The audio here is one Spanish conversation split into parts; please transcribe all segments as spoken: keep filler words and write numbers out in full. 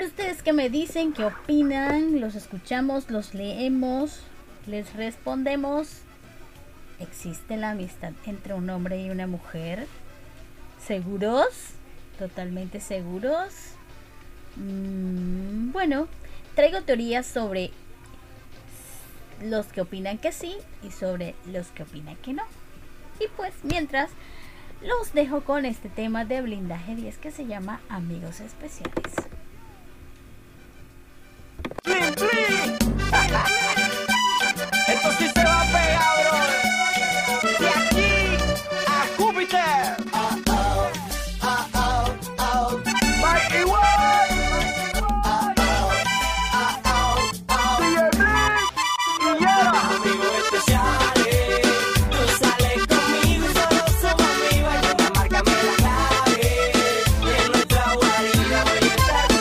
¿Ustedes qué me dicen? ¿Qué opinan? ¿Los escuchamos? ¿Los leemos? ¿Les respondemos? ¿Existe la amistad entre un hombre y una mujer? ¿Seguros? ¿Totalmente seguros? Mm, bueno, traigo teorías sobre los que opinan que sí y sobre los que opinan que no. Y pues mientras los dejo con este tema de Blindaje diez que se llama Amigos Especiales. ¡Blin, blin! Esto sí se va a pegar, bro. De aquí a Júpiter. Oh, oh, oh, oh, oh. Mikey Way. Oh, oh, oh, oh, oh. D J Blin y Yera. Amigos especiales, tú sales conmigo y solo somos amigos. Ayuda, márcame la clave. En nuestra guarida voy a estar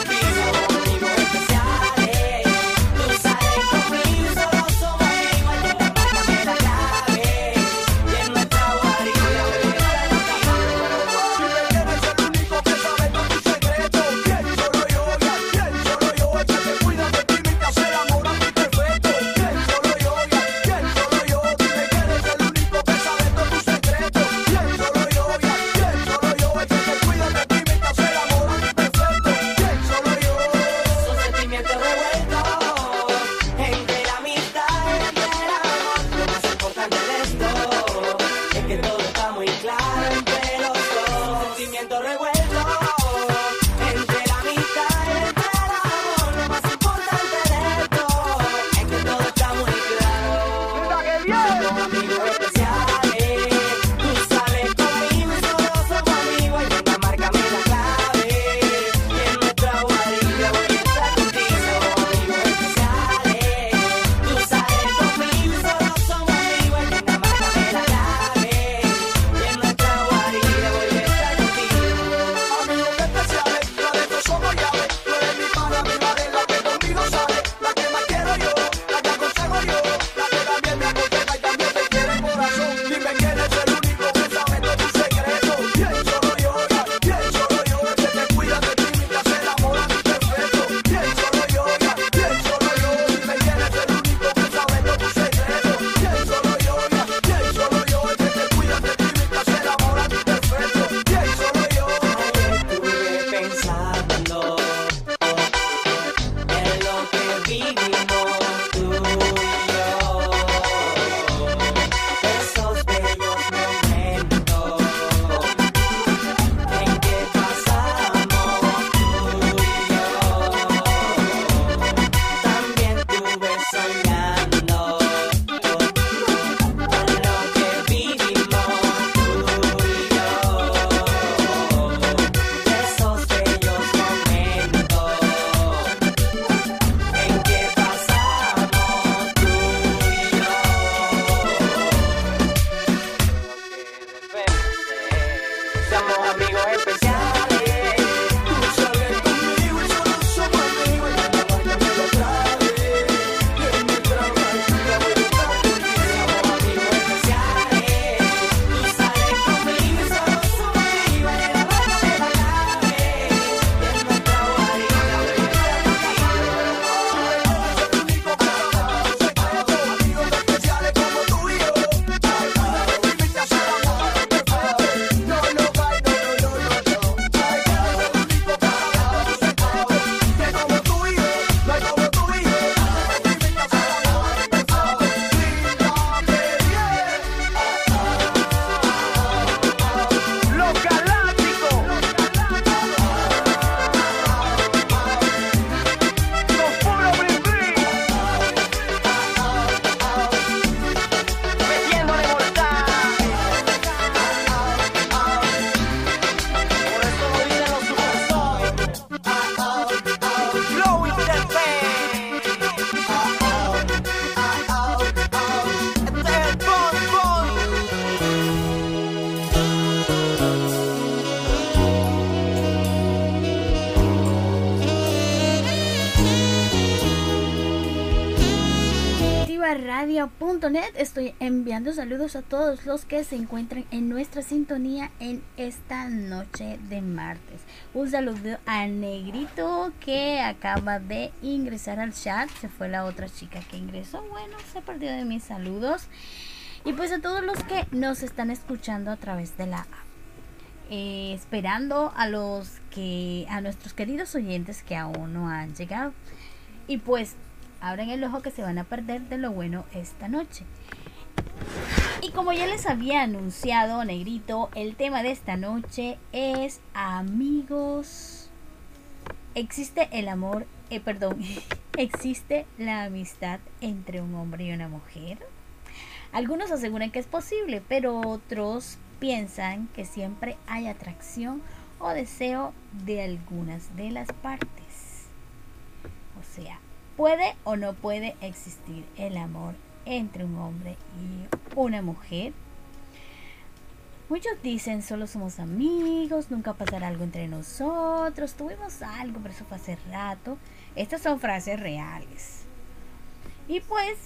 radio punto net. Estoy enviando saludos a todos los que se encuentran en nuestra sintonía en esta noche de martes. Un saludo a Negrito, que acaba de ingresar al chat. Se fue la otra chica que ingresó. Bueno, se perdió de mis saludos. Y pues a todos los que nos están escuchando a través de la app. Eh, esperando a los que a nuestros queridos oyentes que aún no han llegado. Y pues abran el ojo que se van a perder de lo bueno esta noche. Y como ya les había anunciado, Negrito, el tema de esta noche es amigos. Existe el amor, eh, perdón, existe la amistad entre un hombre y una mujer. Algunos aseguran que es posible, pero otros piensan que siempre hay atracción o deseo de algunas de las partes. O sea, ¿puede o no puede existir el amor entre un hombre y una mujer? Muchos dicen, solo somos amigos, nunca pasará algo entre nosotros, tuvimos algo, pero eso fue hace rato. Estas son frases reales. Y pues,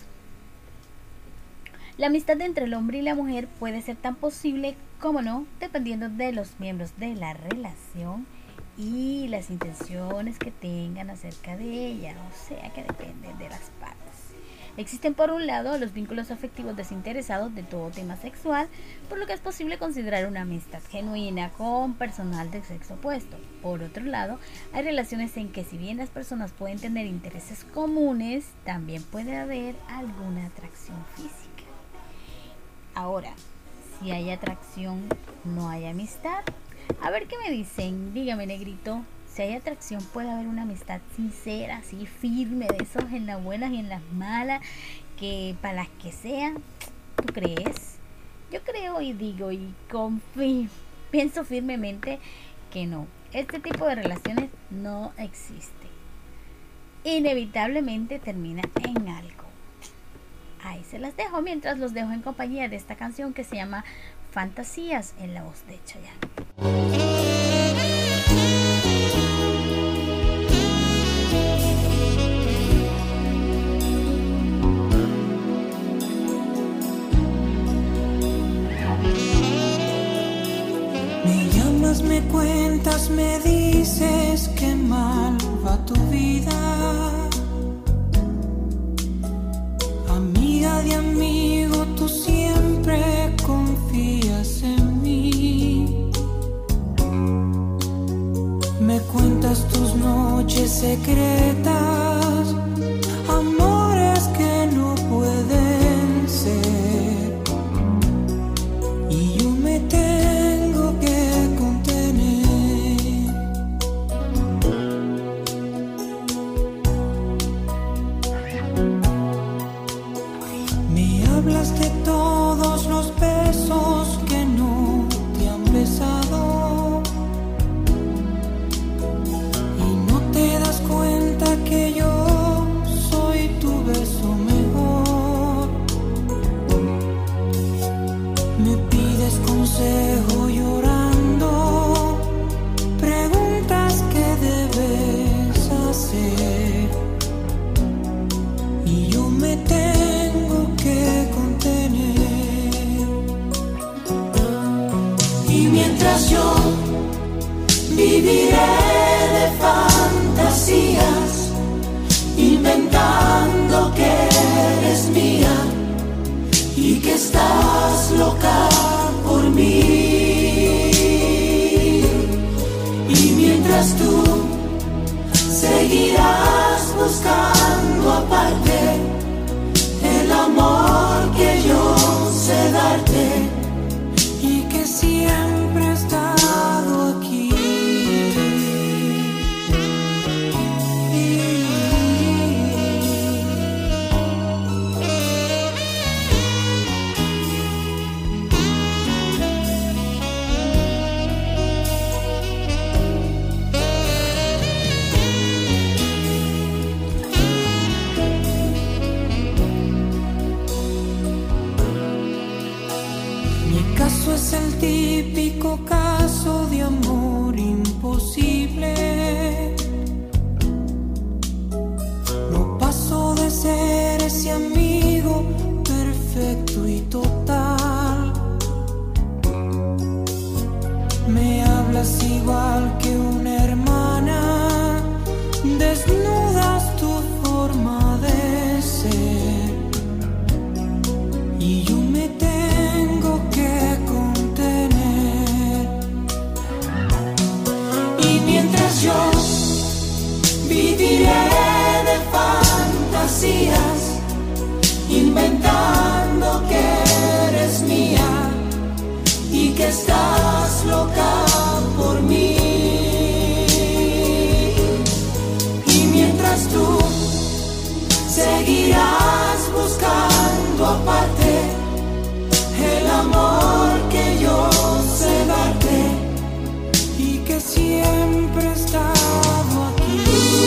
la amistad entre el hombre y la mujer puede ser tan posible como no, dependiendo de los miembros de la relación y las intenciones que tengan acerca de ella, o sea que depende de las partes. Existen por un lado los vínculos afectivos desinteresados de todo tema sexual, por lo que es posible considerar una amistad genuina con personal del sexo opuesto. Por otro lado, hay relaciones en que si bien las personas pueden tener intereses comunes, también puede haber alguna atracción física. Ahora, si hay atracción, no hay amistad. A ver qué me dicen, dígame, Negrito. Si hay atracción, puede haber una amistad sincera, así firme, de esos en las buenas y en las malas, que para las que sean. ¿Tú crees? Yo creo y digo y confío, pienso firmemente que no. Este tipo de relaciones no existe. Inevitablemente termina en algo. Ahí se las dejo, mientras los dejo en compañía de esta canción que se llama Fantasías, en la voz de Chayanne. Me llamas, me cuentas, me dices que mal va tu vida. Amiga de amigo, tú siempre confías en mí. Me cuentas tus noches secretas, amores que no pueden ser. Y yo me tengo que contener. Me hablas de todos los besos que no te han besado, y no te das cuenta que yo soy tu beso mejor. Me pides consejo llorando, preguntas qué debes hacer, y yo me tengo que contener. Y mientras yo viviré de fantasías, inventando que eres mía y que estás loca por mí. Y mientras tú seguirás buscando aparte el amor que yo sé darte y que siempre he estado aquí. tratas igual que una hermana, desnudas tu forma de ser, y yo me tengo que contener. Y mientras yo viviré de fantasías, inventando que eres mía y que estás loca por mí. Y mientras tú seguirás buscando aparte el amor que yo sé darte y que siempre he estado aquí.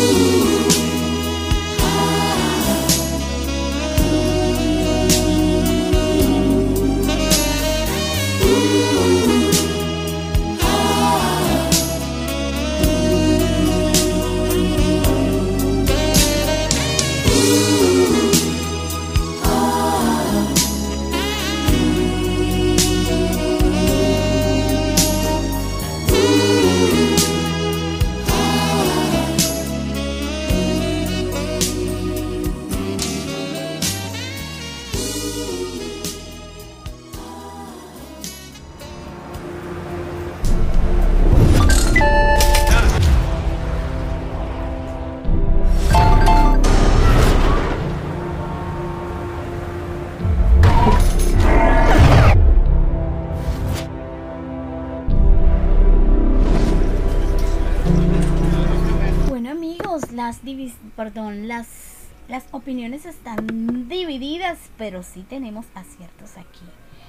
Las divis perdón, las, las opiniones están divididas, pero sí tenemos aciertos aquí.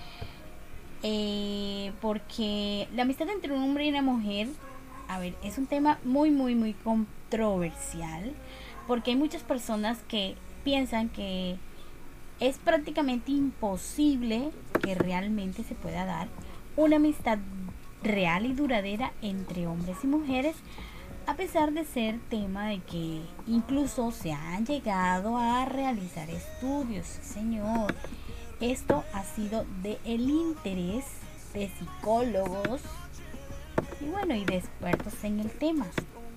Eh, porque la amistad entre un hombre y una mujer, a ver, es un tema muy, muy, muy controversial. Porque hay muchas personas que piensan que es prácticamente imposible que realmente se pueda dar una amistad real y duradera entre hombres y mujeres, a pesar de ser tema de que incluso se han llegado a realizar estudios. Sí, señor, esto ha sido de el interés de psicólogos y bueno, y de expertos en el tema.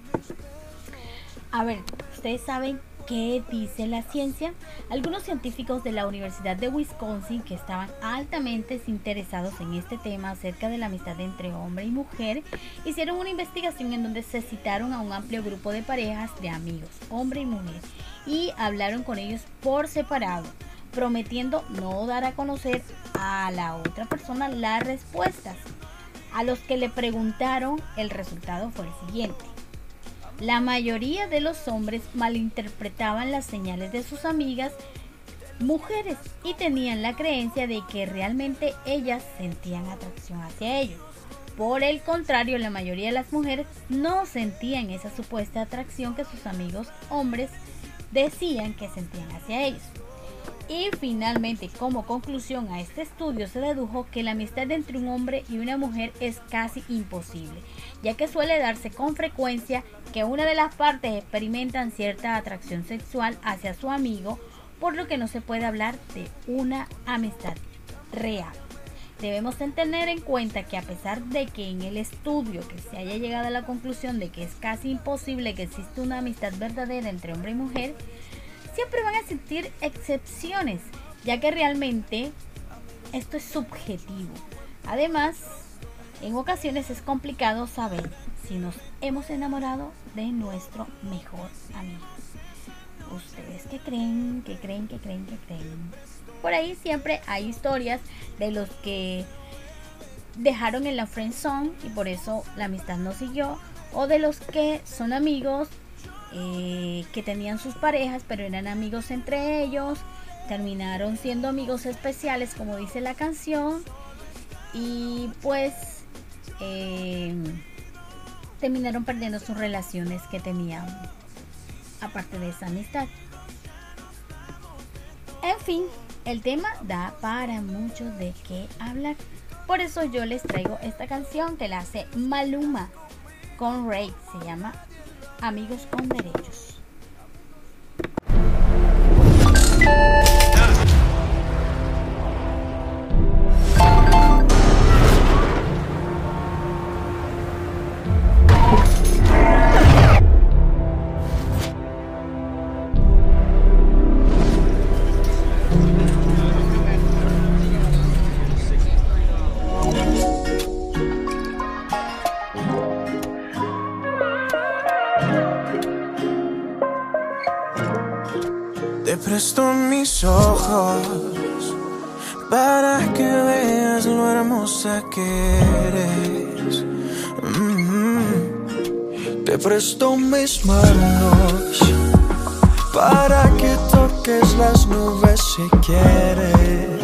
A ver, ustedes saben qué dice la ciencia. Algunos científicos de la Universidad de Wisconsin, que estaban altamente interesados en este tema acerca de la amistad entre hombre y mujer, hicieron una investigación en donde se citaron a un amplio grupo de parejas de amigos, hombre y mujer, y hablaron con ellos por separado, prometiendo no dar a conocer a la otra persona las respuestas. A los que le preguntaron, el resultado fue el siguiente: la mayoría de los hombres malinterpretaban las señales de sus amigas mujeres y tenían la creencia de que realmente ellas sentían atracción hacia ellos. Por el contrario, la mayoría de las mujeres no sentían esa supuesta atracción que sus amigos hombres decían que sentían hacia ellos. Y finalmente, como conclusión a este estudio, se dedujo que la amistad entre un hombre y una mujer es casi imposible, ya que suele darse con frecuencia que una de las partes experimentan cierta atracción sexual hacia su amigo, por lo que no se puede hablar de una amistad real. Debemos tener en cuenta que a pesar de que en el estudio que se haya llegado a la conclusión de que es casi imposible que exista una amistad verdadera entre hombre y mujer, siempre van a existir excepciones, ya que realmente esto es subjetivo. Además, en ocasiones es complicado saber si nos hemos enamorado de nuestro mejor amigo. ¿Ustedes qué creen? ¿Qué creen? ¿Qué creen? ¿Qué creen? Por ahí siempre hay historias de los que dejaron en la friend zone y por eso la amistad no siguió, o de los que son amigos eh, que tenían sus parejas pero eran amigos entre ellos, terminaron siendo amigos especiales como dice la canción y pues eh, terminaron perdiendo sus relaciones que tenían aparte de esa amistad. En fin, el tema da para mucho de qué hablar. Por eso yo les traigo esta canción que la hace Maluma con Rake. Se llama Amigos con Derechos. presto mis ojos para que veas lo hermosa que eres. Mm-hmm. Te presto mis manos para que toques las nubes si quieres.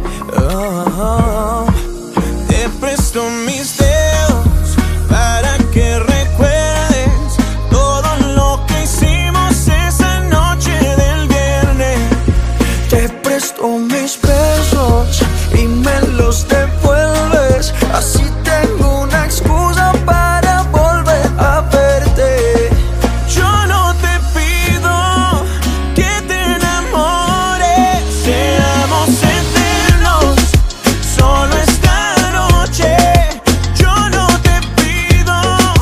Oh, oh. Te presto mis dedos para que recuerdes todo lo que hicimos esa noche del viernes. Te presto mis besos y me los devuelves. Así tengo una excusa para volver a verte. Yo no te pido que te enamores, seamos eternos, solo esta noche. Yo no te pido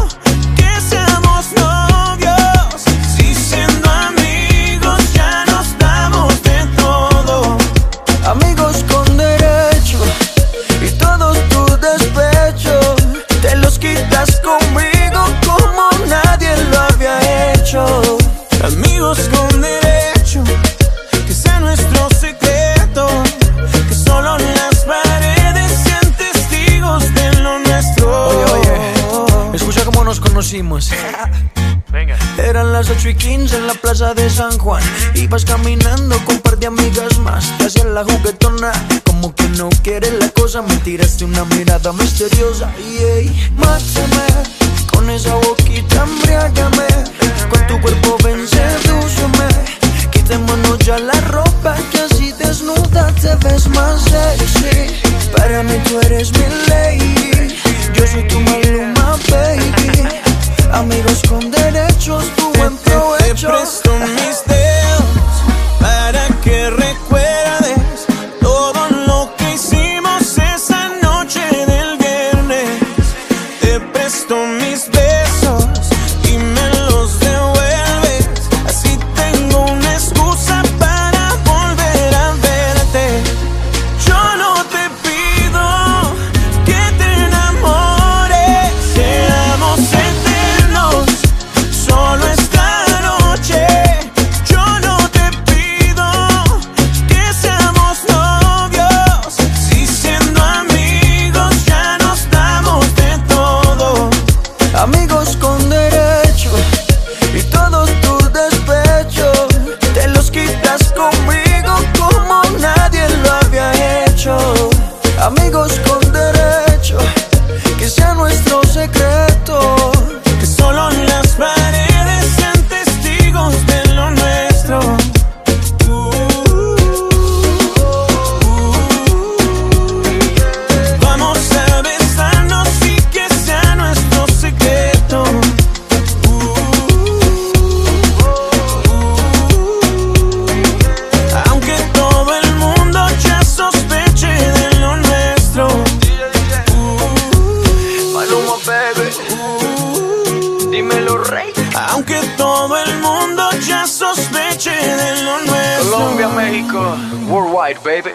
que seamos novios, si siendo amigos ya nos damos de todo. Amigos con derecho y todos tus despechos te los quitas conmigo como nadie lo había hecho. Amigos con derecho, que sea nuestro secreto, que solo las paredes sean testigos de lo nuestro. Oye, oye, escucha cómo nos conocimos. Venga. Eran las ocho y quince en la plaza de San Juan. Ibas caminando con un par de amigas más. Te hacías la juguetona, como que no quieres la cosa. Me tiraste una mirada misteriosa. Yeah. Mátame con esa boquita, embriágame. Con tu cuerpo ven, sedúceme. Quitémonos ya la ropa, que así desnuda te ves más sexy. Para mí tú eres mi lady, yo soy tu Maluma, baby. Amigos con derechos, tu buen provecho. Te presto mis dedos para que recuerdes todo lo que hicimos esa noche del viernes. Te presto mis besos y me los devuelves. Así tengo una excusa para volver a verte. Yo no te pido que te enamores, seamos eternos, solo esta noche. Yo no te pido que seamos novios, si siendo amigos ya nos damos de todo. Amigos con derecho y todos tus despechos te los quitas conmigo como nadie lo había hecho. Amigos con derecho, que sea nuestro secreto, que solo las paredes sean testigos de lo nuestro. Uh, Vamos a besarnos y que sea nuestro secreto. Aunque todo el mundo ya sospeche de lo nuestro. Maluma, baby. Dímelo, rey. Aunque todo el mundo ya sospeche de lo nuestro. Colombia, México, worldwide, baby.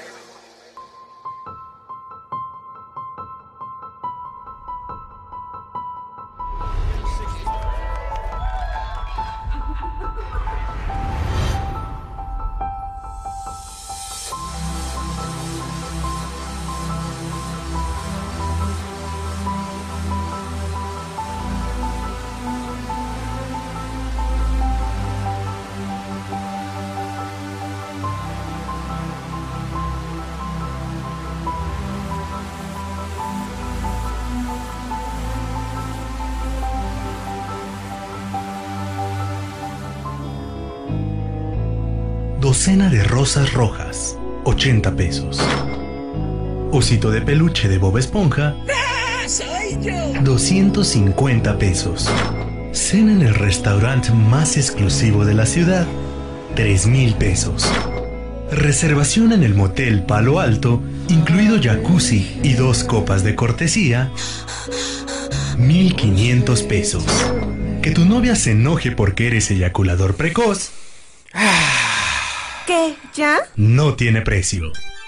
Docena de rosas rojas, ochenta pesos. Osito de peluche de Bob Esponja, doscientos cincuenta pesos. Cena en el restaurante más exclusivo de la ciudad, tres mil pesos. Reservación en el motel Palo Alto, incluido jacuzzi y dos copas de cortesía, mil quinientos pesos. Que tu novia se enoje porque eres eyaculador precoz, ¿Qué? ¿Ya? no tiene precio.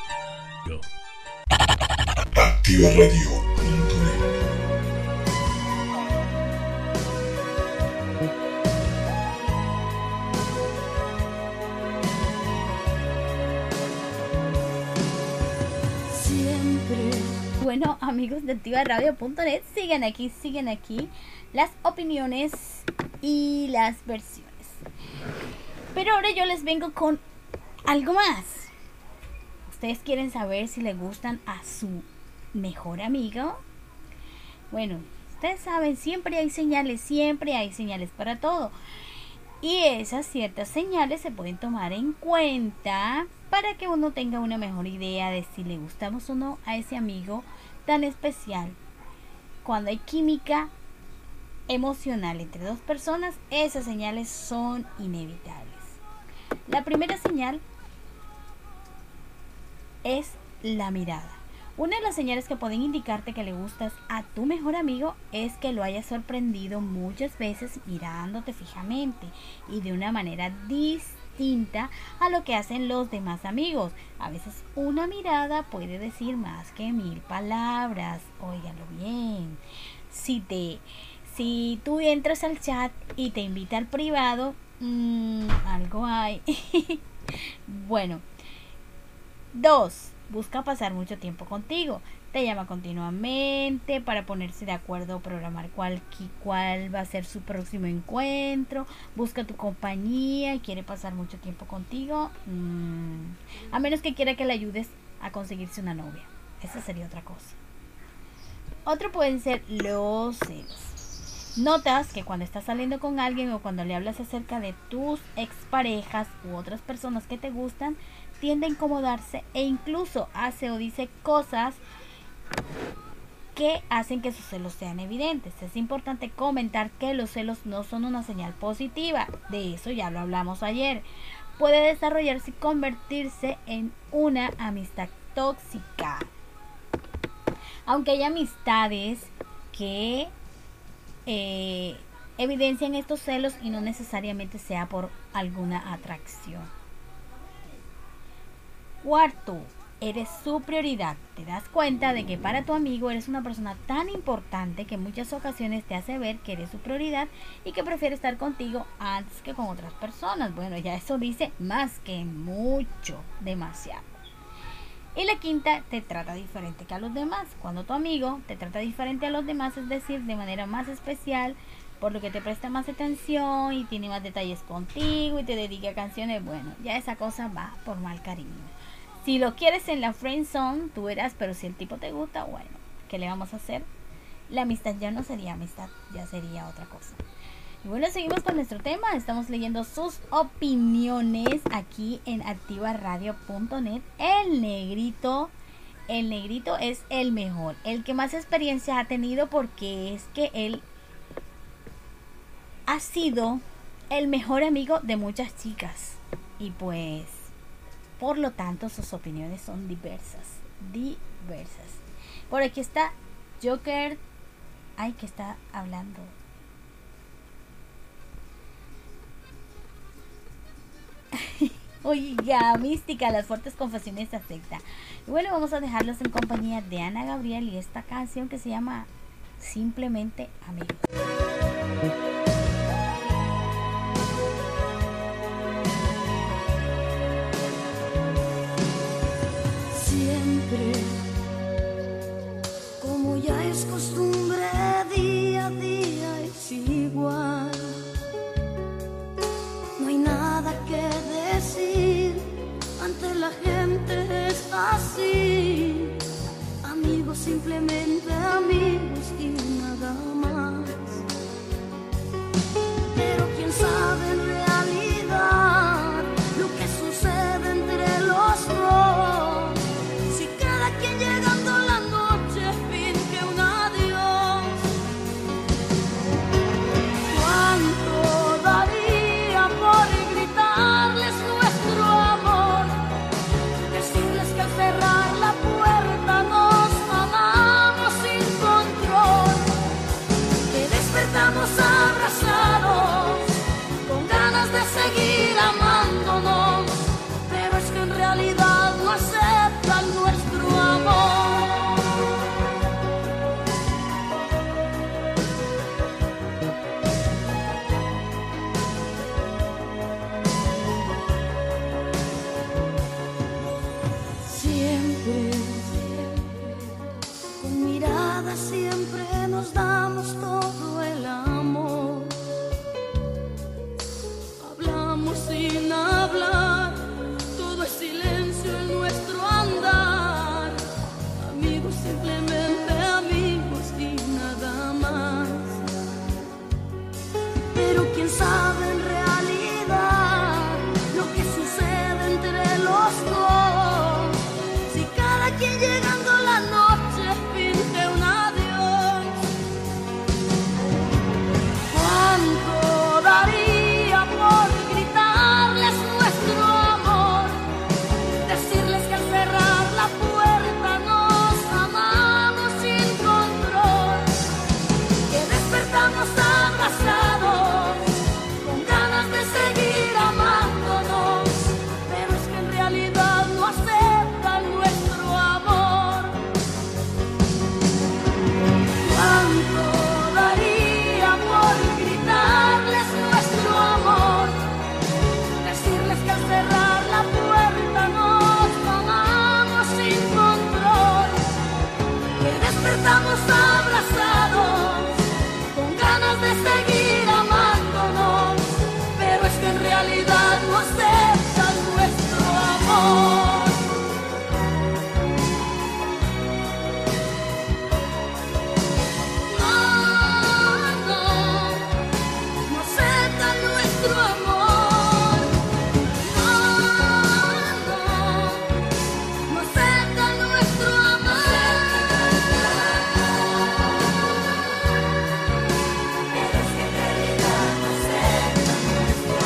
Activa Radio punto net. amigos de activa radio punto net, sigan aquí, sigan aquí las opiniones y las versiones. Pero ahora yo les vengo con algo más. ¿Ustedes quieren saber si le gustan a su mejor amigo? Bueno, ustedes saben, siempre hay señales, siempre hay señales para todo. Y esas ciertas señales se pueden tomar en cuenta para que uno tenga una mejor idea de si le gustamos o no a ese amigo tan especial. Cuando hay química emocional entre dos personas, esas señales son inevitables. La primera señal es la mirada. Una de las señales que pueden indicarte que le gustas a tu mejor amigo es que lo hayas sorprendido muchas veces mirándote fijamente y de una manera distinta a lo que hacen los demás amigos. A veces una mirada puede decir más que mil palabras. Óigalo bien. Si te, si tú entras al chat y te invita al privado, mmm, algo hay. Bueno. Dos. Busca pasar mucho tiempo contigo. Te llama continuamente para ponerse de acuerdo o programar cuál, cuál va a ser su próximo encuentro. Busca tu compañía y quiere pasar mucho tiempo contigo. Mm, a menos que quiera que le ayudes a conseguirse una novia. Esa sería otra cosa. Otro pueden ser los celos. Notas que cuando estás saliendo con alguien o cuando le hablas acerca de tus exparejas u otras personas que te gustan, tiende a incomodarse e incluso hace o dice cosas que hacen que sus celos sean evidentes. Es importante comentar que los celos no son una señal positiva. De eso ya lo hablamos ayer. Puede desarrollarse y convertirse en una amistad tóxica. Aunque hay amistades que eh, evidencian estos celos y no necesariamente sea por alguna atracción. Cuarto, eres su prioridad. Te das cuenta de que para tu amigo eres una persona tan importante que en muchas ocasiones te hace ver que eres su prioridad y que prefiere estar contigo antes que con otras personas. Bueno, ya eso dice más que mucho, demasiado. Y la quinta, te trata diferente que a los demás. Cuando tu amigo te trata diferente a los demás, es decir, de manera más especial, por lo que te presta más atención y tiene más detalles contigo y te dedica canciones, bueno, ya esa cosa va por mal cariño. Si lo quieres en la friend zone, tú verás, pero si el tipo te gusta, bueno, ¿qué le vamos a hacer? La amistad ya no sería amistad, ya sería otra cosa. Y bueno, seguimos con nuestro tema. Estamos leyendo sus opiniones aquí en activa radio punto net. El negrito, el negrito es el mejor, el que más experiencia ha tenido, porque es que él ha sido el mejor amigo de muchas chicas. Y pues, por lo tanto, sus opiniones son diversas, diversas. Por aquí está Joker. Ay, que está hablando. Oiga, mística, las fuertes confesiones de secta. Y bueno, vamos a dejarlos en compañía de Ana Gabriel y esta canción que se llama Simplemente Amigos. Siempre, como ya es costumbre, día a día es igual. No hay nada que decir, ante la gente es así. Amigos, simplemente amigos y nada más. Pero quién sabe en realidad lo que sucede entre los dos. Si cada quien llegando la noche finge un adiós, ¿cuánto daría por gritarles nuestro amor? Decirles que al cerrar la puerta nos amamos sin control. nada siempre nos damos todo el amor. Hablamos sin hablar, todo es silencio en nuestro andar. Amigos, simplemente amigos y nada más. Pero quién sabe en realidad lo que sucede entre los dos. Si cada quien llegando la noche finge un adiós. ¿Cuánto daría por gritarles nuestro amor? Decirles que al cerrar la puerta nos amamos sin control. Que despertamos abrazados con ganas de seguir amándonos. Pero es que en realidad no aceptan nuestro amor. ¿Cuánto daría por gritarles nuestro amor? Decirles que al cerrar la puerta nos amamos sin control. Que despertamos abrazados con ganas de seguir amándonos. Pero es que en realidad no aceptan nuestro amor. No, no, no aceptan nuestro amor. No, no, no aceptan nuestro amor. Pero es que en realidad no aceptan nuestro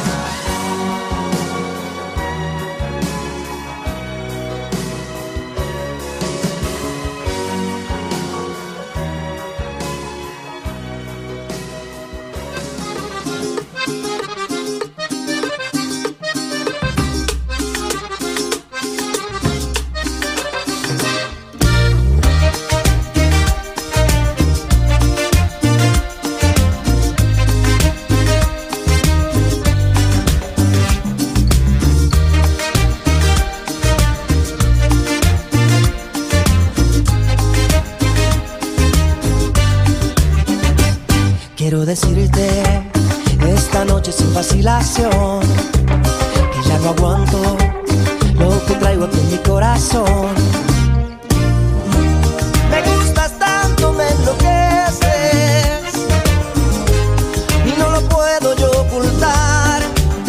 Quiero decirte esta noche sin vacilación que ya no aguanto lo que traigo aquí en mi corazón. Me gustas tanto, me enloqueces y no lo puedo yo ocultar.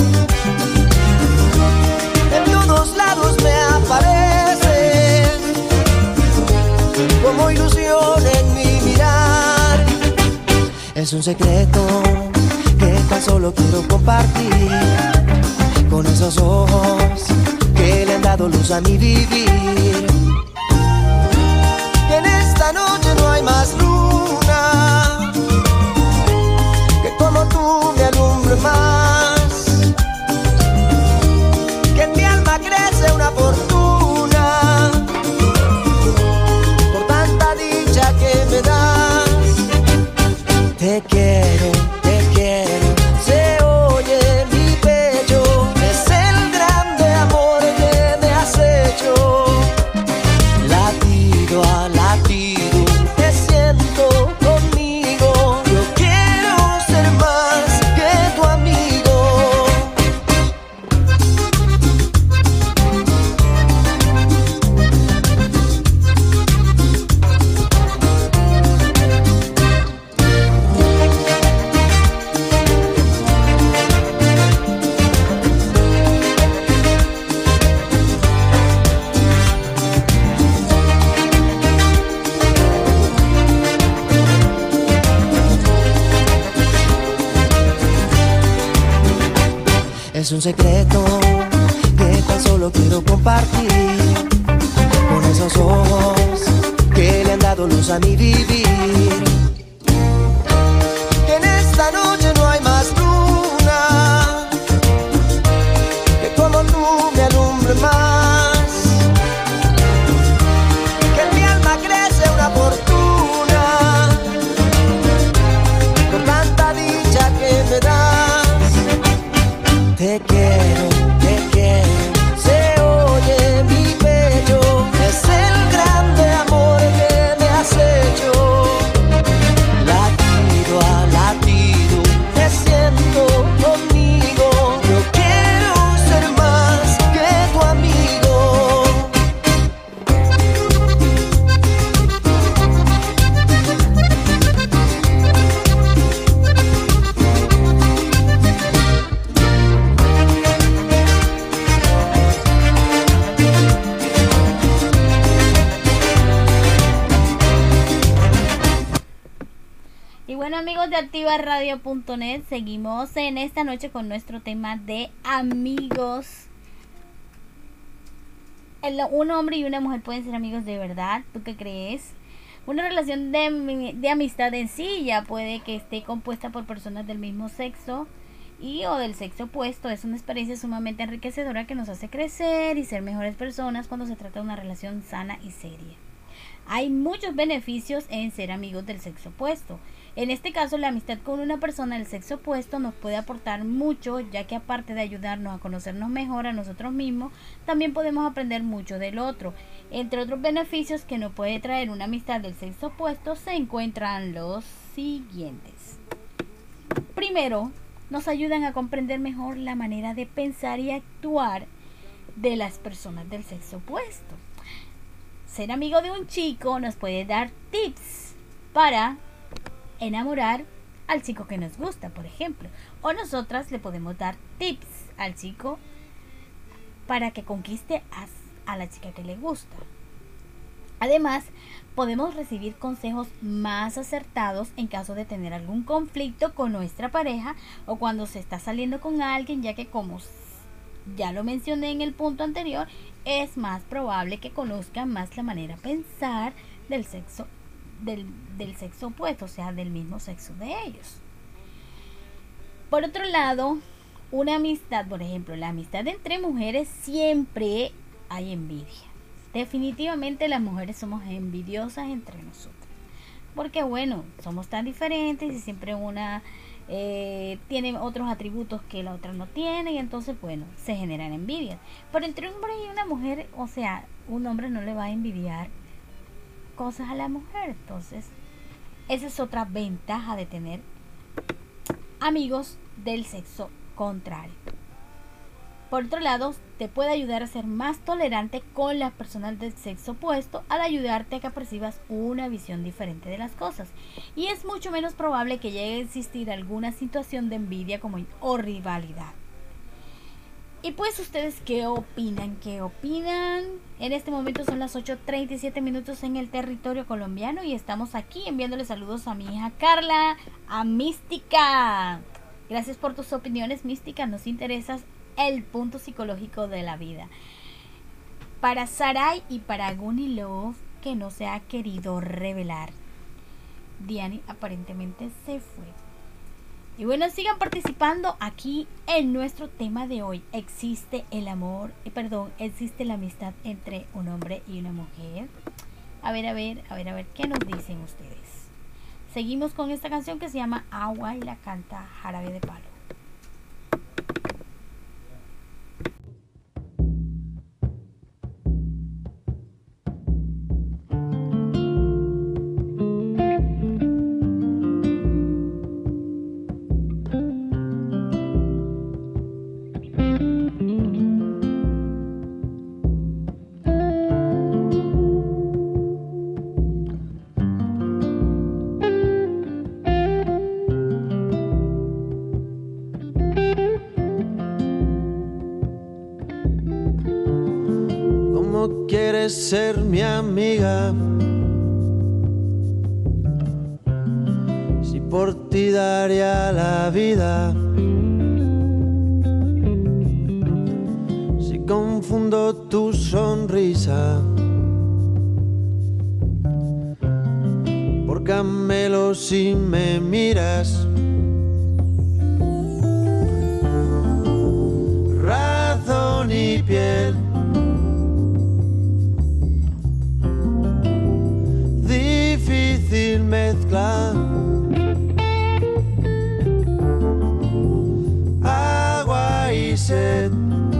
En todos lados me apareces como ilusión en mi mirar. Es un secreto que tan solo quiero compartir con esos ojos que le han dado luz a mi vivir. Que en esta noche no hay más luna que como tú me alumbre más. Que en mi alma crece una fortuna por tanta dicha que me das. Te quiero, te quiero, se oye en mi pecho. Es el grande amor que me has hecho. Latido a latido te siento conmigo. Yo quiero ser más que tu amigo. Es un secreto que tan solo quiero compartir con esos ojos que le han dado luz a mi vivir. Que en esta noche no hay más luna que como tú me alumbre más. Que en mi alma crece una fortuna por tanta dicha que me das. Te quiero, te quiero, se oye en mi pecho. Es el grande amor que me has hecho. Y bueno, amigos de activa radio punto net, seguimos en esta noche con nuestro tema de amigos. El, un hombre y una mujer pueden ser amigos de verdad. ¿Tú qué crees? Una relación de, de amistad en sí ya puede que esté compuesta por personas del mismo sexo y o del sexo opuesto. Es una experiencia sumamente enriquecedora que nos hace crecer y ser mejores personas cuando se trata de una relación sana y seria. Hay muchos beneficios en ser amigos del sexo opuesto. En este caso, la amistad con una persona del sexo opuesto nos puede aportar mucho, ya que aparte de ayudarnos a conocernos mejor a nosotros mismos, también podemos aprender mucho del otro. Entre otros beneficios que nos puede traer una amistad del sexo opuesto se encuentran los siguientes. Primero, nos ayudan a comprender mejor la manera de pensar y actuar de las personas del sexo opuesto. Ser amigo de un chico nos puede dar tips para enamorar al chico que nos gusta, por ejemplo. O nosotras le podemos dar tips al chico para que conquiste a, a la chica que le gusta. Además, podemos recibir consejos más acertados en caso de tener algún conflicto con nuestra pareja o cuando se está saliendo con alguien, ya que como ya lo mencioné en el punto anterior, es más probable que conozcan más la manera de pensar del sexo del, del sexo opuesto, o sea, del mismo sexo de ellos. Por otro lado, una amistad, por ejemplo, la amistad entre mujeres, siempre hay envidia. Definitivamente las mujeres somos envidiosas entre nosotras, porque bueno, somos tan diferentes y siempre una eh, tiene otros atributos que la otra no tiene, y entonces bueno, se generan envidias. Pero entre un hombre y una mujer, o sea, un hombre no le va a envidiar cosas a la mujer. Entonces esa es otra ventaja de tener amigos del sexo contrario. Por otro lado, te puede ayudar a ser más tolerante con las personas del sexo opuesto al ayudarte a que percibas una visión diferente de las cosas. Y es mucho menos probable que llegue a existir alguna situación de envidia como o rivalidad. Y pues, ¿ustedes qué opinan? ¿Qué opinan? En este momento son las ocho treinta y siete minutos en el territorio colombiano y estamos aquí enviándole saludos a mi hija Carla, a Mística. Gracias por tus opiniones, Mística. Nos interesa el punto psicológico de la vida. Para Sarai y para Guni Love, que no se ha querido revelar, Diani aparentemente se fue. Y bueno, sigan participando aquí en nuestro tema de hoy. ¿Existe el amor, eh, perdón, existe la amistad entre un hombre y una mujer? A ver, a ver, a ver, a ver, ¿qué nos dicen ustedes? Seguimos con esta canción que se llama Agua y la canta Jarabe de Palo. Ser mi amiga, si por ti daría la vida, si confundo tu sonrisa por Camelo si me miras, razón y piel, difícil mezcla, agua y sed,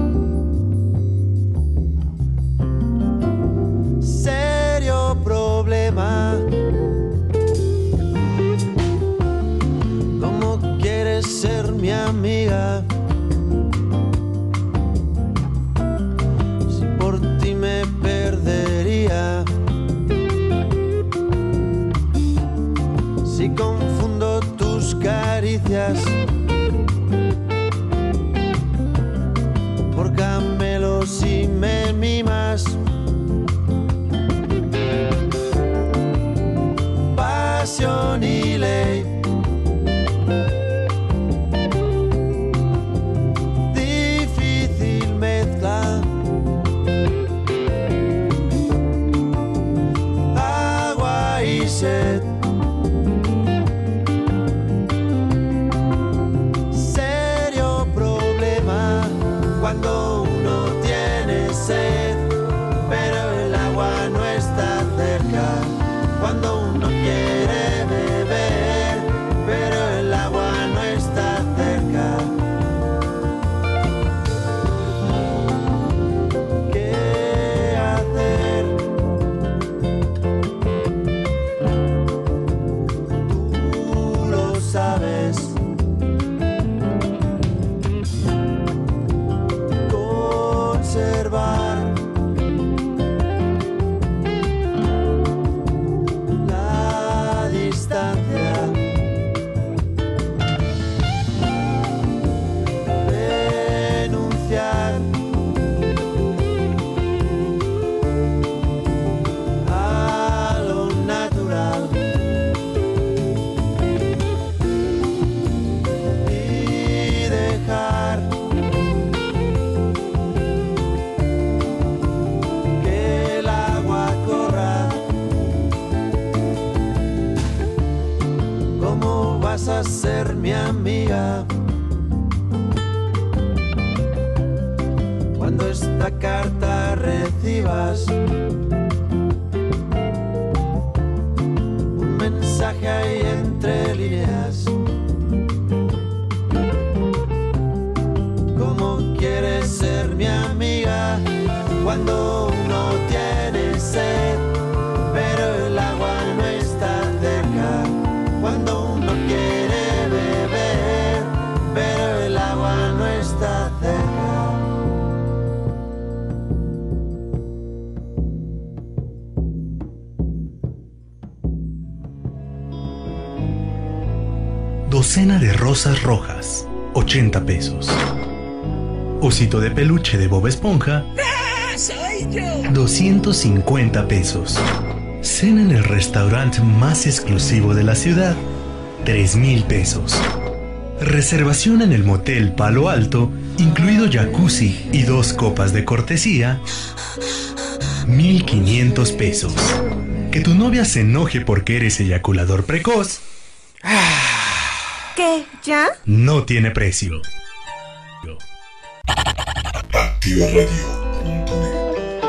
serio problema. ¿Cómo quieres ser mi amiga? Si por ti me perdería, si confundo tus caricias por Camelo si me mimas, pasión y ley, vas a ser mi amiga. Cuando esta carta recibas un mensaje ahí entre líneas, ¿cómo quieres ser mi amiga? Cuando uno tiene sed, pero el agua no está cerca. Cuando uno quiere beber, pero el agua no está cerca. Docena de rosas rojas, ochenta pesos. Osito de peluche de Bob Esponja, doscientos cincuenta pesos. Cena en el restaurante más exclusivo de la ciudad, tres mil pesos. Reservación en el motel Palo Alto, incluido jacuzzi y dos copas de cortesía, mil quinientos pesos. Que tu novia se enoje porque eres eyaculador precoz, ¿qué? ¿Ya? no tiene precio. Activa Radio punto net.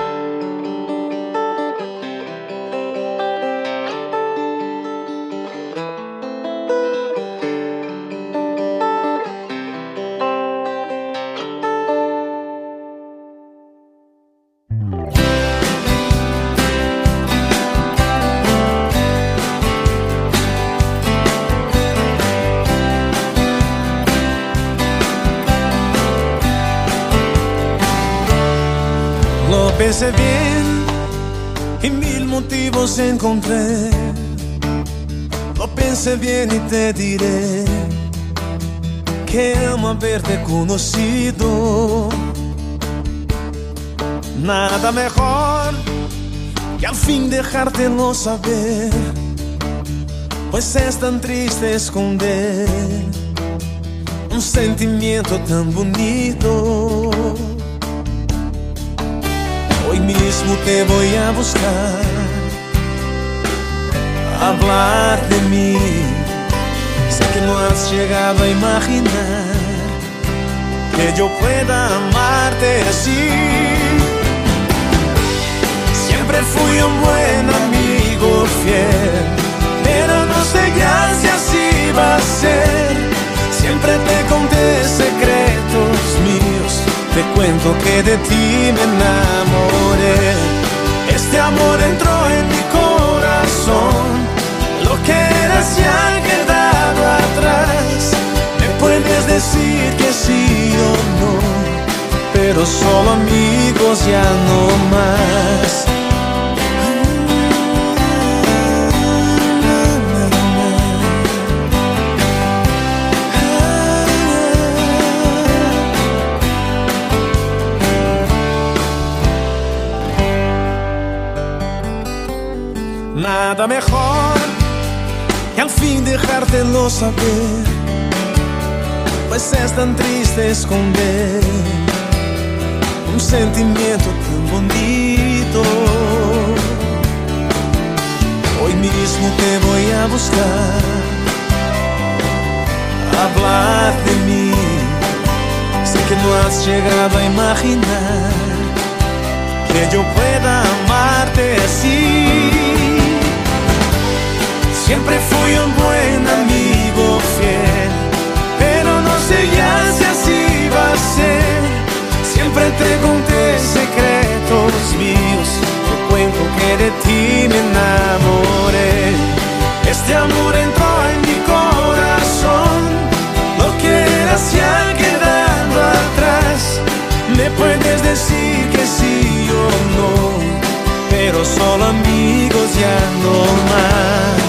Pensé bien y mil motivos encontré. Lo pensé bien y te diré que amo haberte conocido. Nada mejor que al fin dejártelo saber, pues es tan triste esconder un sentimiento tan bonito. Hoy mismo te voy a buscar, hablar de mí. Sé que no has llegado a imaginar que yo pueda amarte así. Siempre fui un buen amigo fiel, pero no sé ya si así va a ser. Siempre te conté secretos míos, te cuento que de ti me enamoré. Este amor entró en mi corazón, lo que era se ha quedado atrás. Me puedes decir que sí o no, pero solo amigos ya no más. Nada mejor que al fin dejártelo saber, pues es tan triste esconder un sentimiento tan bonito. Hoy mismo te voy a buscar, hablar de mí. Sé que no has llegado a imaginar que yo pueda amarte así. Siempre fui un buen amigo fiel, pero no sé ya si así va a ser. Siempre te conté secretos míos, te cuento que de ti me enamoré. Este amor entró en mi corazón, lo que era se ha quedado atrás. Me puedes decir que sí o no, pero solo amigos ya no más.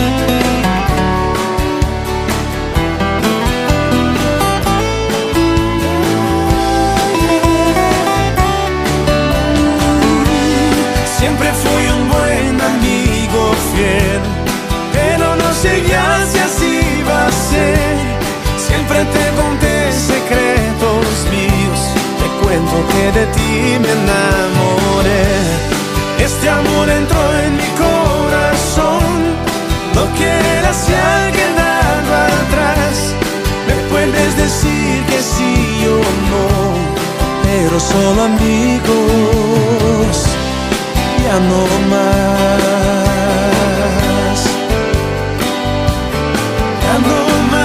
Siempre fui un buen amigo fiel, pero no sé ya si así va a ser. Siempre te conté secretos míos, te cuento que de ti me enamoré. Este amor entró en mi corazón, lo que era se ha quedado siendo solo amigos, ya no más, ya no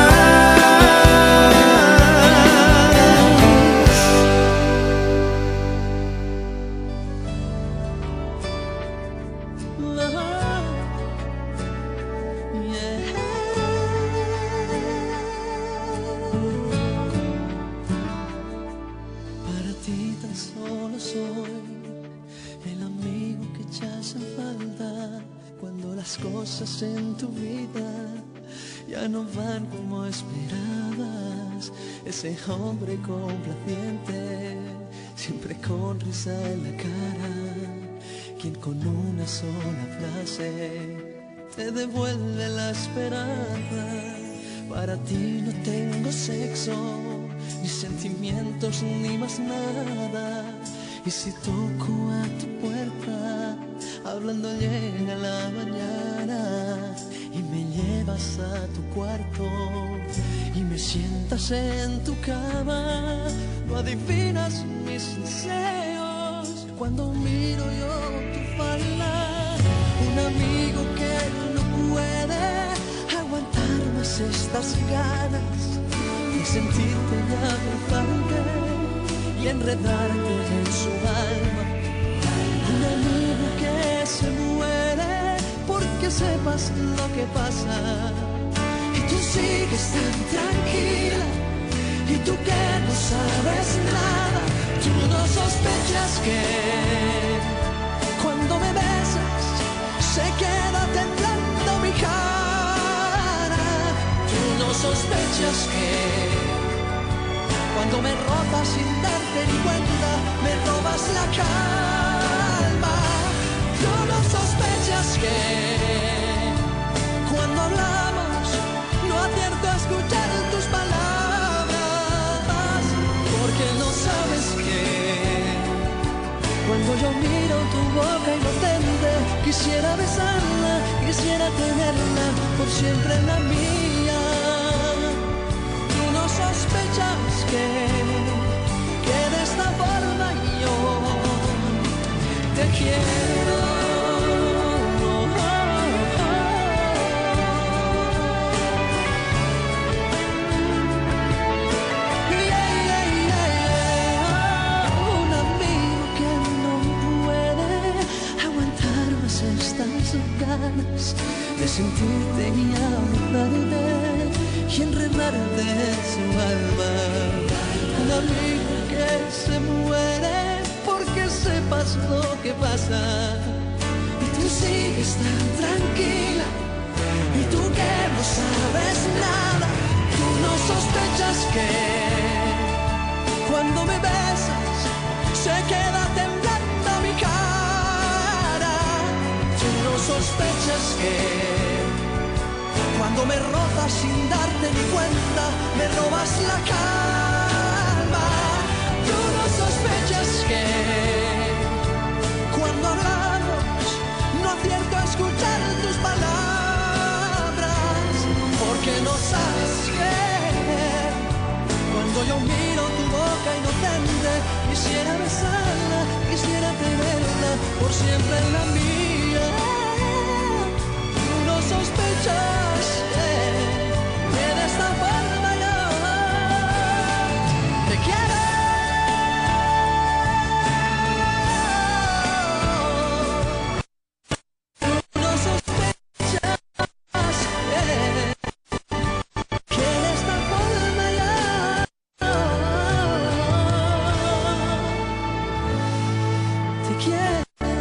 en tu vida ya no van como esperabas. Ese hombre complaciente, siempre con risa en la cara, quien con una sola frase te devuelve la esperanza. Para ti no tengo sexo, ni sentimientos, ni más nada. Y si toco a tu puerta, hablando llega la mañana y me llevas a tu cuarto y me sientas en tu cama. No adivinas mis deseos cuando miro yo tu falda. Un amigo que no puede aguantar más estas ganas de sentirte y abrazarte y enredarte en su alma. Un amigo que se muere porque sepas lo que pasa y tú sigues tan tranquila, y tú que no sabes nada, tú no sospechas que cuando me besas se queda temblando mi cara. Tú no sospechas que cuando me rozas sin darte ni cuenta me robas la calma. Tú no sospechas que cuando hablamos no acierto a escuchar tus palabras, porque no sabes que cuando yo miro tu boca inocente quisiera besarla, quisiera tenerla por siempre en la mía. Tú no sospechas que, que de esta forma yo te quiero. Estas ganas de sentirte y abrazarte y enredarte en su alma. Un amigo que se muere porque sepas lo que pasa y tú sigues tan tranquila, y tú que no sabes nada, tú no sospechas que cuando me besas se queda temblando mi cara. No sospechas que cuando me rozas sin darte ni cuenta me robas la calma. Tú no sospechas que cuando hablamos no acierto a escuchar tus palabras, porque no sabes que cuando yo miro tu boca inocente quisiera besarla, quisiera tenerla por siempre en la mía. No sospechas que, que de esta forma yo te quiero. No sospechas que, que de esta forma yo te quiero.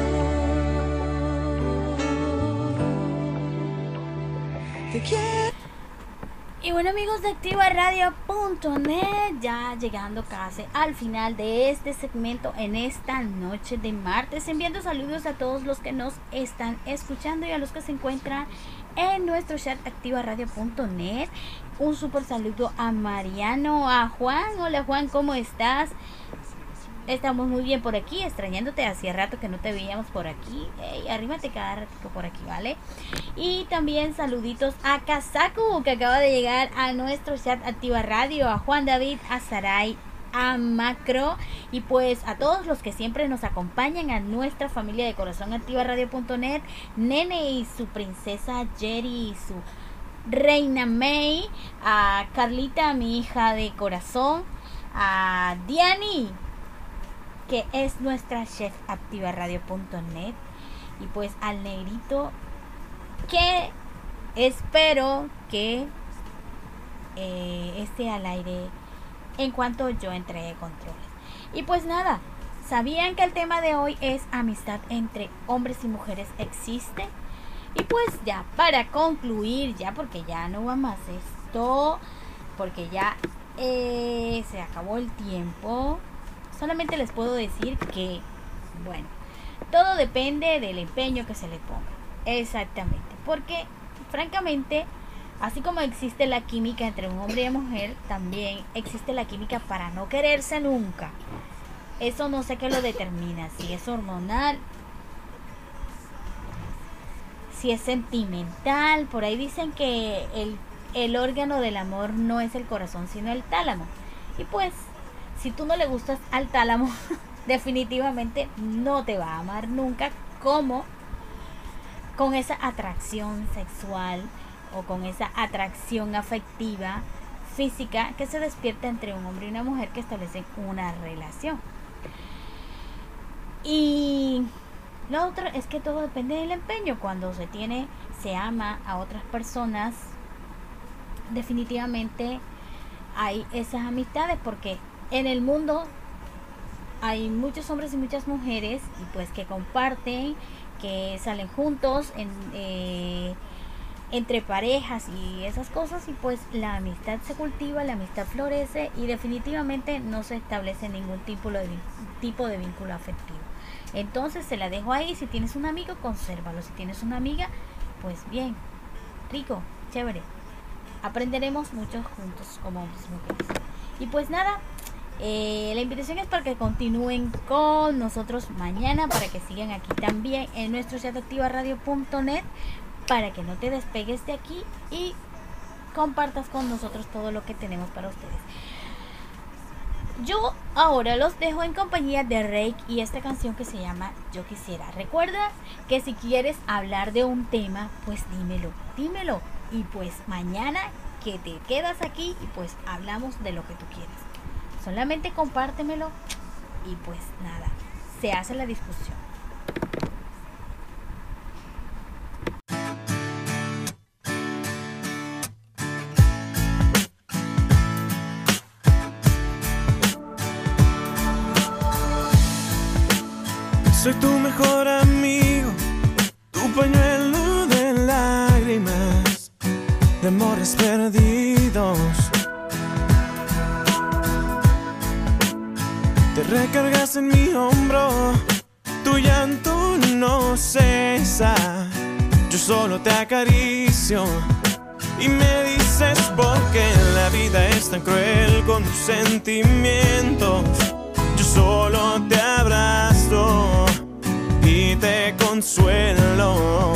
Y bueno, amigos de activa radio punto net, ya llegando casi al final de este segmento en esta noche de martes, enviando saludos a todos los que nos están escuchando y a los que se encuentran en nuestro chat activa radio punto net. Un súper saludo a Mariano, a Juan. Hola Juan, ¿cómo estás? Estamos muy bien por aquí, extrañándote, hacía rato que no te veíamos por aquí. Hey, arrímate cada ratito por aquí, ¿vale? Y también saluditos a Kazaku, que acaba de llegar a nuestro chat Activa Radio, a Juan David, a Saray, a Macro. Y pues a todos los que siempre nos acompañan, a nuestra familia de Corazón Activa Radio punto net, Nene y su princesa Jerry y su reina May, a Carlita, mi hija de corazón, a Diani, que es nuestra chef Activa Radio punto net, y pues al negrito, que espero que eh, esté al aire en cuanto yo entregue controles. Y pues nada, ¿sabían que el tema de hoy es amistad entre hombres y mujeres existe? Y pues ya para concluir, ya porque ya no va más esto, porque ya eh, se acabó el tiempo, solamente les puedo decir que, bueno, todo depende del empeño que se le ponga. Exactamente, porque francamente, así como existe la química entre un hombre y una mujer, también existe la química para no quererse nunca. Eso no sé qué lo determina, si es hormonal, si es sentimental. Por ahí dicen que el, el órgano del amor no es el corazón, sino el tálamo. Y pues, si tú no le gustas al tálamo, definitivamente no te va a amar nunca, como con esa atracción sexual o con esa atracción afectiva, física, que se despierta entre un hombre y una mujer que establecen una relación. Y lo otro es que todo depende del empeño. Cuando se tiene, se ama a otras personas, definitivamente hay esas amistades, porque en el mundo hay muchos hombres y muchas mujeres, y pues que comparten, que salen juntos en, eh, entre parejas y esas cosas, y pues la amistad se cultiva, la amistad florece, y definitivamente no se establece ningún tipo de, tipo de vínculo afectivo. Entonces se la dejo ahí. Si tienes un amigo, consérvalo. Si tienes una amiga, pues bien, rico, chévere. Aprenderemos mucho juntos como hombres y mujeres. Y pues nada, eh, la invitación es para que continúen con nosotros mañana, para que sigan aquí también en nuestro chat activa radio punto net, para que no te despegues de aquí y compartas con nosotros todo lo que tenemos para ustedes. Yo ahora los dejo en compañía de Rake y esta canción que se llama Yo Quisiera. Recuerda que si quieres hablar de un tema, pues dímelo, dímelo. Y pues mañana que te quedas aquí y pues hablamos de lo que tú quieras. Solamente compártemelo y pues nada, se hace la discusión. Soy tu mejor amigo, tu pañuelo de lágrimas, de amores perdidos. Te recargas en mi hombro, tu llanto no cesa. Yo solo te acaricio y me dices por qué la vida es tan cruel con tus sentimientos. Yo solo te abrazo y te consuelo.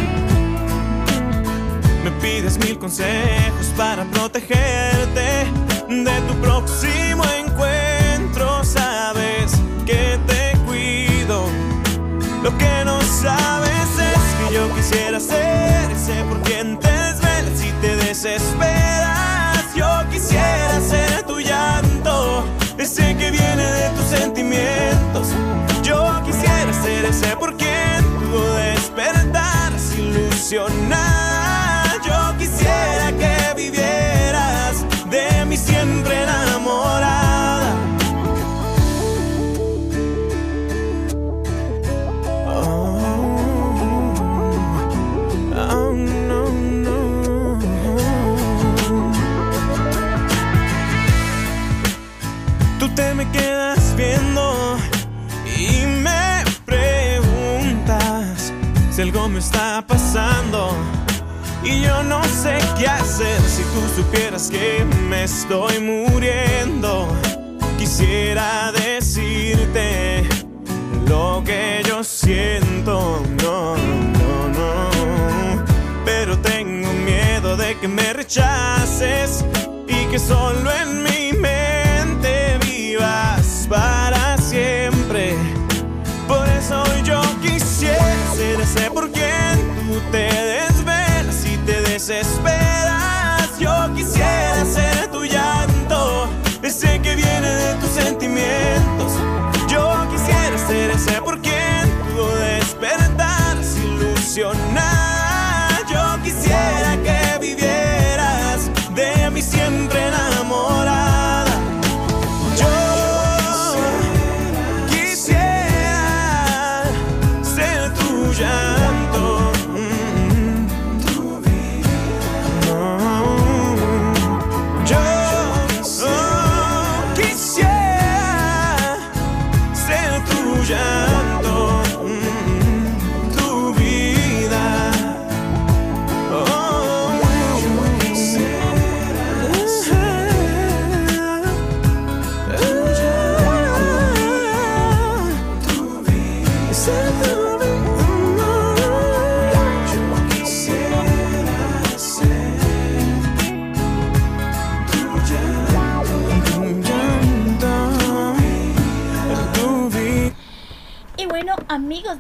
Me pides mil consejos para protegerte de tu próximo encuentro. Sabes que te cuido. Lo que no sabes es que yo quisiera ser ese por quien te desvelas y te desesperas. Yo quisiera ser tu llanto, ese que viene de tus sentimientos. Yo quisiera ser ese por quien tú despertaras ilusionada. Yo quisiera que vivieras de mí siempre enamorada. Oh, oh, no, no. Tú te me quedas viendo y me preguntas si algo me está pasando y yo no sé qué hacer. Si tú supieras que me estoy muriendo, quisiera decirte lo que yo siento. No, no, no, pero tengo miedo de que me rechaces y que solo en mi mente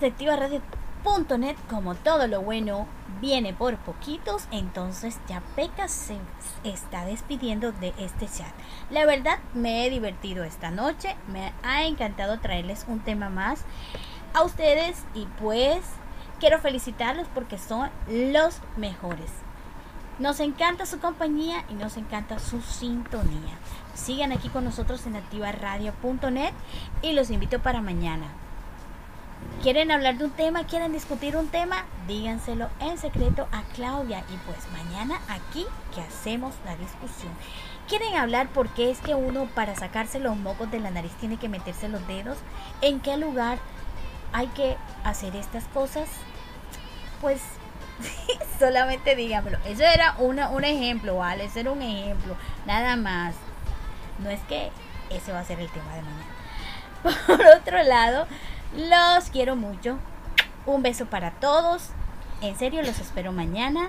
de activa radio punto net, como todo lo bueno viene por poquitos, entonces ya Pecas se está despidiendo de este chat. La verdad me he divertido esta noche, me ha encantado traerles un tema más a ustedes y pues quiero felicitarlos porque son los mejores. Nos encanta su compañía y nos encanta su sintonía. Sigan aquí con nosotros en activa radio punto net y los invito para mañana. ¿Quieren hablar de un tema? ¿Quieren discutir un tema? Díganselo en secreto a Claudia y pues mañana aquí que hacemos la discusión. ¿Quieren hablar por qué es que uno para sacarse los mocos de la nariz tiene que meterse los dedos? ¿En qué lugar hay que hacer estas cosas? Pues solamente díganmelo. Eso era una, un ejemplo, ¿vale? Eso era un ejemplo, nada más. No es que ese va a ser el tema de mañana. Por otro lado, los quiero mucho. Un beso para todos. En serio, los espero mañana.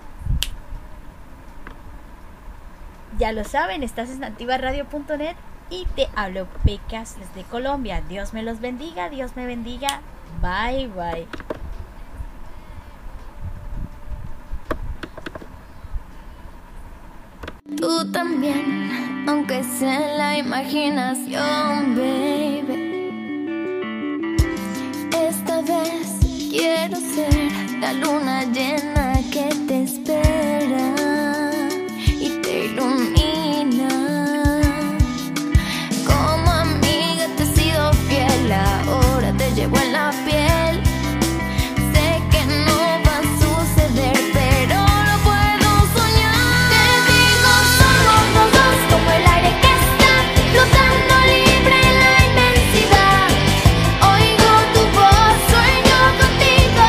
Ya lo saben, estás en activa radio punto net y te hablo Pecas desde Colombia. Dios me los bendiga, Dios me bendiga. Bye, bye. Tú también, aunque sea en la imaginación, baby. Esta vez quiero ser la luna llena que te espera y te ilumina. Como amiga te he sido fiel, ahora te llevo en la piel. Sé que no va a suceder, pero lo puedo soñar. Te digo, somos los dos como el aire que está flotando libre en la inmensidad. Oigo tu voz, sueño contigo.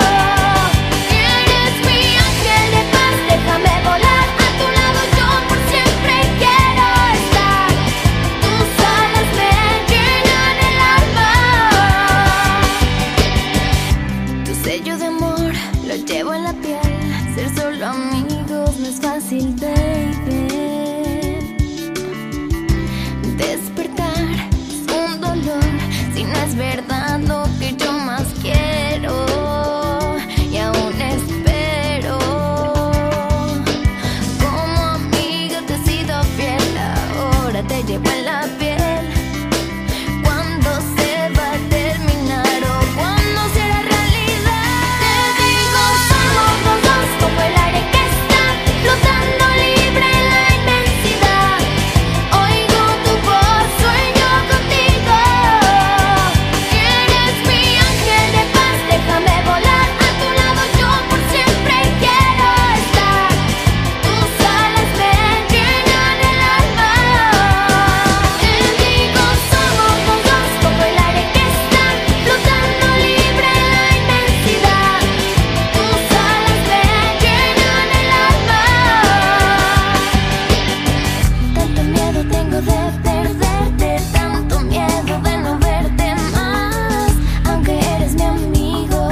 Eres mi ángel de paz, déjame volar a tu lado, yo por siempre quiero estar. Tus alas me llenan el alma. Tu sello de amor lo llevo en la piel. Ser solo amigos no es fácil, baby. Despertar es un dolor si no es verdad lo que yo más quiero. Y aún espero. Como amiga te he sido fiel, ahora te llevo en la piel. Cuando se va a terminar o cuando será realidad. Te digo, somos los dos como el aire que está flotando libre en la inmensidad. Oigo tu voz, sueño contigo. Eres mi ángel de paz, déjame volar a tu lado, yo por siempre quiero estar. Tus alas me llenan el alma. Te digo, somos los dos como el aire que está flotando libre en la inmensidad. Tus alas me llenan el alma. Tanto miedo tengo de perderte, tanto miedo de no verte más. Aunque eres mi amigo,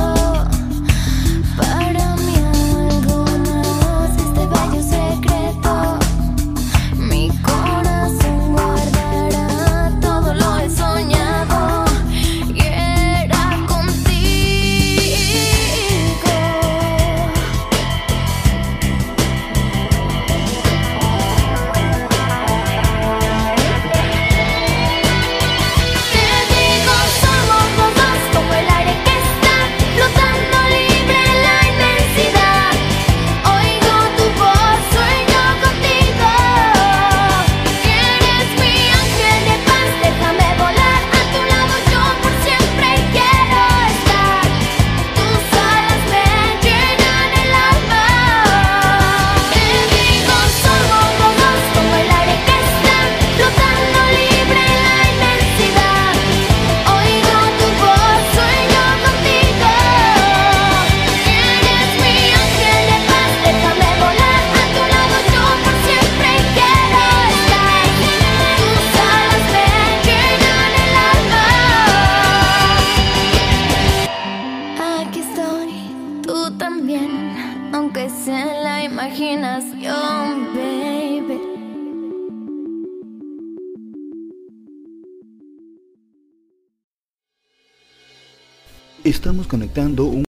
para mí algo más. Este bello secreto, mi corazón guardará. Todo lo he soñado y era contigo. Te digo, somos los dos como el aire que está flotando libre en la inmensidad. Oigo tu voz, sueño contigo. Eres mi ángel de paz, déjame volar a tu lado, yo por siempre quiero estar. Tus alas me llenan el alma. Te digo, somos los dos como el aire que está flotando libre en la inmensidad. Oigo tu voz, sueño contigo. Eres mi ángel de paz, déjame volar a tu lado, yo por siempre quiero estar. Tus alas me llenan el alma. Aquí estoy, tú también, aunque sea en la imaginación, baby. Estamos conectando un